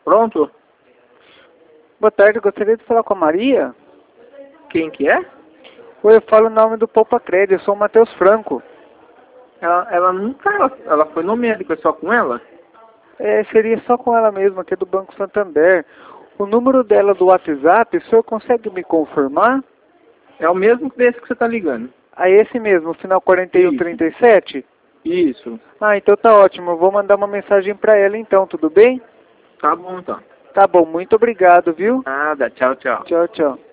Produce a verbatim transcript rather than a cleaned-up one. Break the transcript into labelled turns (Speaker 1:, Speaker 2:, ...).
Speaker 1: Pronto?
Speaker 2: Boa tarde, gostaria de falar com a Maria?
Speaker 1: Quem que é?
Speaker 2: Oi, eu falo o nome do Poupa Crédito, eu sou o Matheus Franco.
Speaker 1: Ela, ela nunca... Ela, ela foi no médico, é só com ela?
Speaker 2: É, seria só com ela mesma, aqui do Banco Santander. O número dela do WhatsApp, o senhor consegue me confirmar?
Speaker 1: É o mesmo desse que você tá ligando.
Speaker 2: Ah, esse mesmo, o final quarenta e um trinta e sete?
Speaker 1: Isso.
Speaker 2: Ah, então tá ótimo. Eu vou mandar uma mensagem pra ela então, tudo bem?
Speaker 1: Tá bom, então.
Speaker 2: Tá bom, muito obrigado, viu?
Speaker 1: Nada, tchau, tchau.
Speaker 2: Tchau, tchau.